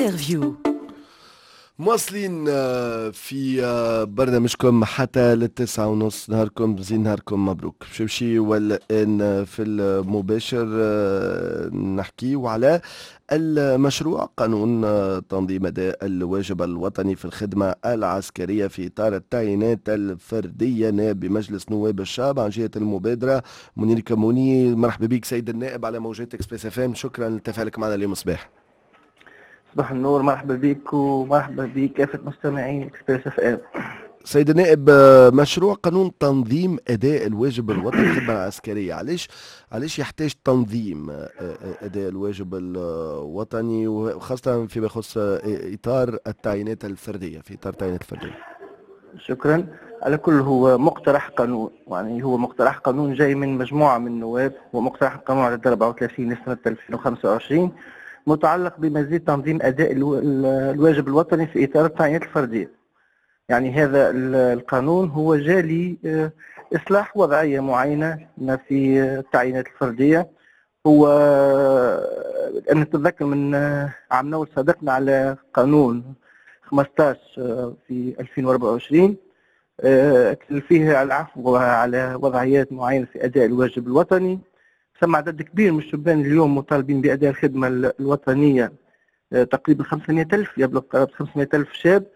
انترفيو. مواصلين في برنامجكم حتى لل9:30. نهاركم زين، نهاركم مبروك. باش نمشي والآن في المباشر نحكيو على المشروع قانون تنظيم أداء الواجب الوطني في الخدمة العسكرية في إطار التعيينات الفردية. نائب بمجلس نواب الشعب عن جهة المبادرة منير كموني. مرحبا بك سيد النائب على موجات اكسبريس اف ام. شكرا لتفاعلك معنا اليوم الصباح. صباح النور، مرحبا بك ومرحبا بكافة مستمعين اكسبريس اف ام. سيد النائب، مشروع قانون تنظيم أداء الواجب الوطني في الخدمة العسكرية، علاش يحتاج تنظيم أداء الواجب الوطني، وخاصة فيما يخص إطار التعيينات الفردية، في إطار التعيينات الفردية؟ شكرا. على كل هو مقترح قانون، يعني هو مقترح قانون جاي من مجموعة من النواب، ومقترح قانون عدد 34 لسنة 2025 متعلق بمزيد تنظيم أداء الواجب الوطني في إطار التعيينات الفردية. يعني هذا القانون هو جالي إصلاح وضعية معينة في التعيينات الفردية. هو أن نتذكر من عام نول صادقنا على قانون 15 في 2024 فيه العفو على وضعيات معينة في أداء الواجب الوطني. ثم عدد كبير من الشبان اليوم مطالبين بأداء الخدمة الوطنية، تقريبا 500,000، يبلغ قرابة 500,000 شاب.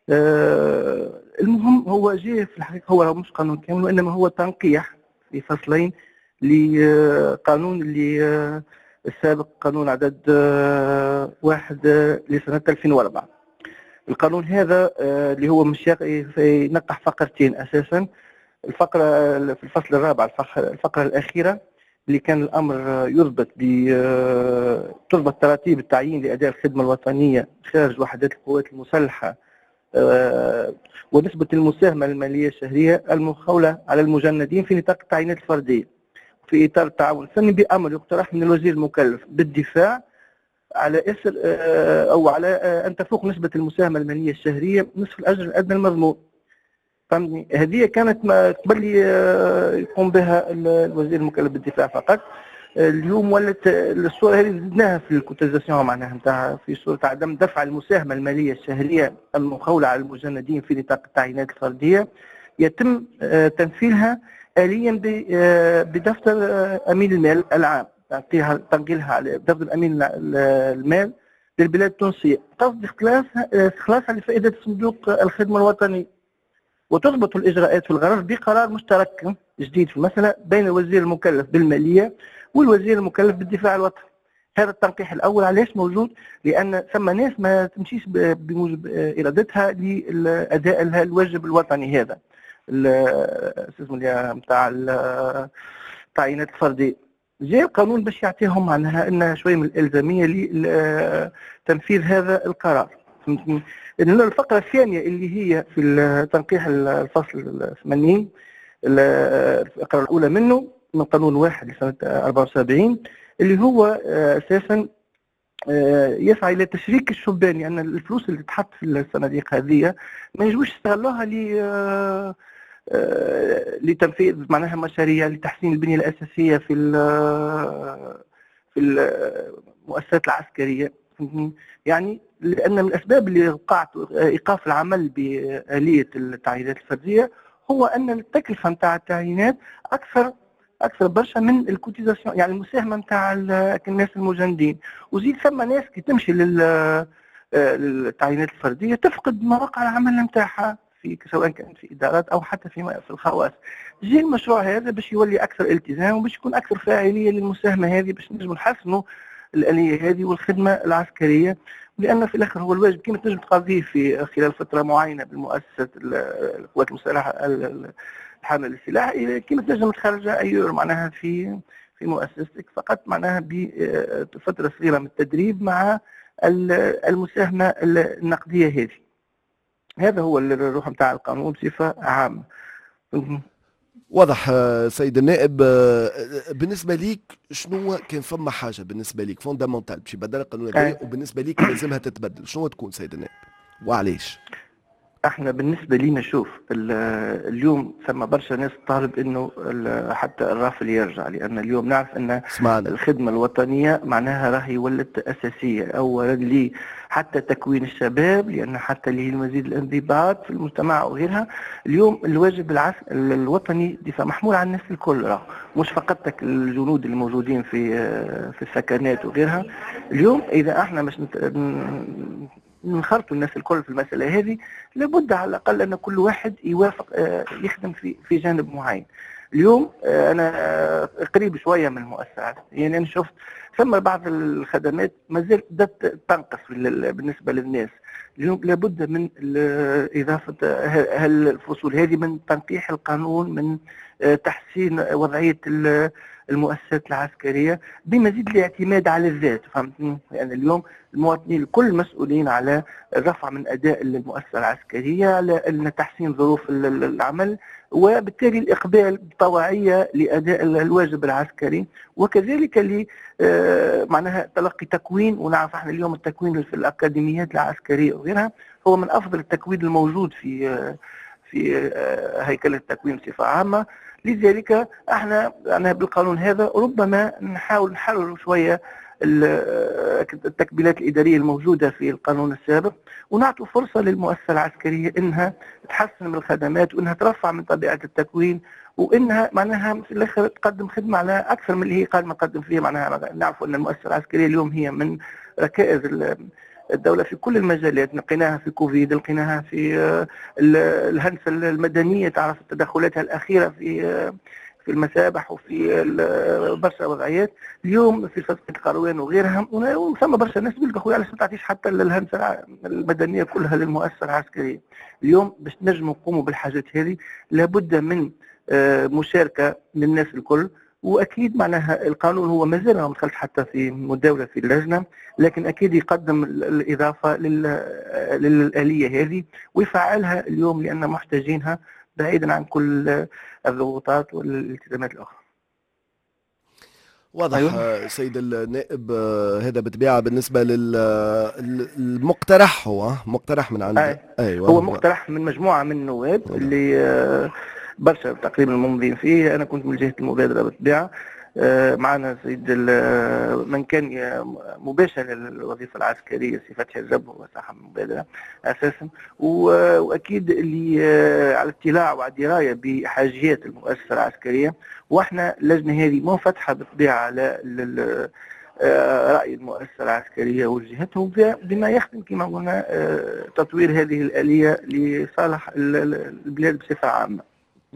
المهم هو جاء في الحقيقة هو مش قانون كامل، وإنما هو تنقيح في فصلين لقانون اللي السابق، قانون عدد 1 لسنة 2004. القانون هذا اللي هو مش ينقح فقرتين أساسا. الفقرة في الفصل الرابع، الفقرة الأخيرة، اللي كان الأمر تربط تراتيب التعيين لأداء الخدمة الوطنية خارج وحدات القوات المسلحة، ونسبة المساهمة المالية الشهرية المخولة على المجندين في نطاق التعيينات الفردية في إطار التعاون الفني، بأمر يقترح من الوزير المكلف بالدفاع على إثر أو على أن تفوق نسبة المساهمة المالية الشهرية نصف الأجر الأدنى المضمون. فهمتني؟ هذه كانت ما قبل يقوم بها الوزير المكلف بالدفاع فقط. اليوم ولت الصورة هذه زدناها في الكوتيزاسيون معناها نتاعها، في صورة عدم دفع المساهمة المالية الشهرية المخولة على المجندين في نطاق التعيينات الفردية، يتم تمثيلها آليا بدفتر أمين المال العام، تنقيلها على دفتر أمين المال للبلاد التونسية، قصد إخلاصها لفائدة صندوق الخدمة الوطني، وتضبط الإجراءات في الغرض بقرار مشترك جديد في المسألة بين الوزير المكلف بالمالية والوزير المكلف بالدفاع الوطني. هذا التنقيح الأول علاش موجود؟ لأن ثم ناس ما تمشيش بموجب إرادتها لأداء الواجب الوطني هذا نتاع التعيينات الفردية. جاء القانون باش يعطيهم معناها أنها شوية من الإلزامية لتنفيذ هذا القرار. الفقرة الثانية اللي هي في تنقيح الفصل 80، الفقرة الأولى منه من قانون 1 لسنة 74، اللي هو أساسا يسعى إلى تشريك الشبان، لأن يعني الفلوس اللي تحط في الصناديق هذه ما يجوش يستغلوها لتنفيذ معناها مشاريع لتحسين البنية الأساسية في المؤسسات العسكرية. يعني لأن من الأسباب اللي وقعت إيقاف العمل بآلية التعيينات الفردية هو أن التكلفة نتاع التعيينات أكثر برشا من الكوتيزاسيون، يعني المساهمة نتاع الناس المجندين. وزيد ثم ناس كي تمشي للتعيينات الفردية تفقد مواقع العمل نتاعها، سواء كانت في إدارات أو حتى في الخواص. جي المشروع هذا باش يولي أكثر التزام وباش يكون أكثر فاعلية للمساهمة هذه، باش نجم نحسنوا الآلية هذه والخدمة العسكرية. لأن في الآخر هو الواجب كما تنجم تقضيه في خلال فترة معينة بالمؤسسة القوات المسلحة الحاملة للسلاح، كما تنجم تخرج أيور معناها في مؤسستك فقط معناها بفترة صغيرة من التدريب مع المساهمة النقدية هذه. هذا هو الروح نتاع القانون بصفة عامة. واضح سيد النائب. بالنسبة ليك شنو كان فما حاجة بالنسبة ليك فوندامنتال باش يبدل القانون هذايا، وبالنسبة ليك لازمها تتبدل، شنو تكون سيد النائب وعليش؟ احنا بالنسبه لينا شوف اليوم ثم برشا ناس تطالب انه حتى الرافل يرجع، لان اليوم نعرف ان سمعنا. الخدمه الوطنيه معناها راهي ولت اساسيه اولا لي حتى تكوين الشباب، لان حتى ليه المزيد الانضباط في المجتمع وغيرها. اليوم الواجب الوطني دفاع محمول على الناس الكل، راه مش فقط الجنود اللي موجودين في السكنات وغيرها. اليوم اذا احنا مش نخرطوا الناس الكل في المسألة هذه، لابد على الأقل أن كل واحد يوافق يخدم في جانب معين. اليوم أنا قريب شوية من المؤسسات، يعني أنا شفت ثم بعض الخدمات ما زالت تنقص بالنسبة للناس. اليوم لابد من إضافة الفصول هذه، من تنقيح القانون، من تحسين وضعية المؤسسات العسكرية بمزيد الاعتماد على الذات. فهمتني؟ يعني اليوم المواطنين الكل مسؤولين على الرفع من أداء المؤسسة العسكرية، على تحسين ظروف العمل، وبالتالي الإقبال بطوعية لأداء الواجب العسكري، وكذلك معناها تلقي تكوين. ونعرف احنا اليوم التكوين في الأكاديميات العسكرية وغيرها هو من أفضل التكوين الموجود في هيكل التكوين بصفة عامة. لذلك احنا بالقانون هذا ربما نحاول نحرر شوية التكبيلات الإدارية الموجودة في القانون السابق، ونعطوا فرصة للمؤسسة العسكرية إنها تحسن من الخدمات، وإنها ترفع من طبيعة التكوين، وإنها معناها في الآخر تقدم خدمة على أكثر من اللي هي قادمة تقدم فيها. معناها نعرف أن المؤسسة العسكرية اليوم هي من ركائز الدولة في كل المجالات. لقيناها في كوفيد، لقيناها في الهندسة المدنية، تعرف تدخلاتها الأخيرة في المسابح وفي برشا وضعيات. اليوم في صفقة القروان وغيرها، وثم برشا ناس بيقول اخويا علاش ما تعطيش حتى الهندسة المدنية كلها للمؤسسة العسكرية. اليوم باش نجموا نقوموا بالحاجات هذه لابد من مشاركة من الناس الكل. واكيد معناها القانون هو مازال ما دخلش حتى في مداوله في اللجنه، لكن اكيد يقدم الاضافه للاليه هذه ويفعلها اليوم، لان محتاجينها بعيدا عن كل الضغوطات والالتزامات الاخرى. واضح. أيوة. سيد النائب، هذا بالطبيعه بالنسبه للمقترح، هو مقترح من عند أيوة. هو مقترح من مجموعه من النواب اللي برشا تقريبا الممضين فيه. انا كنت من جهه المبادره بالطبيعه. معنا سيد من كان مباشر للوظيفه العسكريه سي فتحي الزب، هو صاحب المبادره اساسا، واكيد اللي على اطلاع وعلى درايه بحاجيات المؤسسه العسكريه. واحنا اللجنه هذه منفتحه بالطبيعه على رأي المؤسسة العسكرية وجهتهم بما يخدم كما قلنا تطوير هذه الآلية لصالح البلاد بصفة عامة.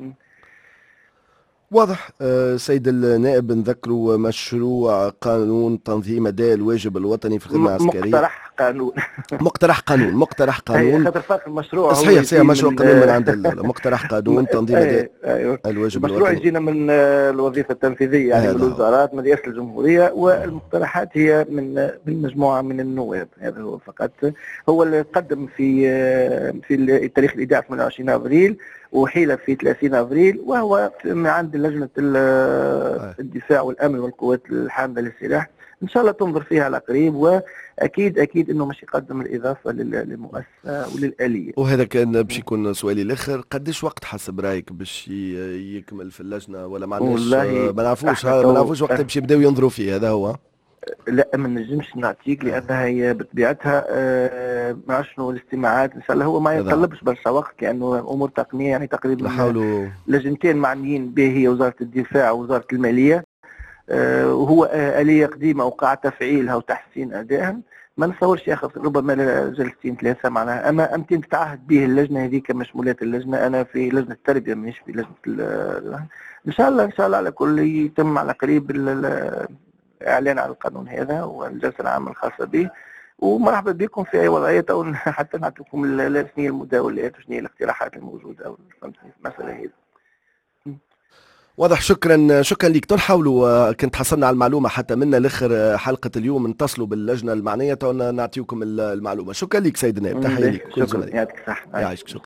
واضح. سيد النائب، نذكروا مشروع قانون تنظيم أداء الواجب الوطني في الخدمة العسكرية. مقترح قانون خاطر فرق المشروع صحيح مشروع قانون من عند مقترح قانون تنظيم أداء الواجب الوطني. المشروع يجينا من الوظيفة التنفيذية، يعني من الوزارات، من رئاسة الجمهورية، والمقترحات هي من مجموعة من النواب. هذا هو فقط هو اللي قدم في تاريخ الإيداع 28 أبريل وحيل في 30 أبريل، وهو من عند لجنة الدفاع والأمن والقوات الحاملة للسلاح. إن شاء الله تنظر فيها على قريب، وأكيد إنه مش يقدم الإضافة للمؤسسة وللآلية. وهذا كان باش يكون سؤالي الآخر، قديش وقت حسب رأيك باش يكمل في اللجنة؟ ولا ما نعرفوش وقت باش يبداو ينظروا فيه؟ هذا هو. لا ما نجمش نعطيك، لانها هي بطبيعتها ما نعرفش شنو الاستماعات. ان شاء الله هو ما يتطلبش برشا وقت، لانه امور تقنيه. يعني تقريبا نحاولوا لجنتين معنيين به هي وزاره الدفاع ووزاره الماليه، وهو آلية قديمه وقع تفعيلها وتحسين ادائها. ما نتصورش ياخذ ربما جلستين ثلاثه معناها. اما امتين تتعهد به اللجنه هذيك مشمولات اللجنه. انا في لجنه التربيه مش في لجنه ان شاء الله على كل يتم على قريب اعلان عن القانون هذا والجلسه العامه الخاصه به. ومرحبا بكم في اي وضعيه، او حتى نعطيكم شنو هي المداولات وشنو هي الاقتراحات الموجوده او في المساله هذه. واضح. شكرا لك. تنحاولوا كنت حصلنا على المعلومه حتى منا لاخر حلقه اليوم، نتصلوا باللجنه المعنيه نعطيكم المعلومه. شكرا لك سيد النائب، تحيه لك. شكرا، يعطيك الصحه. يعيشك. شكرا.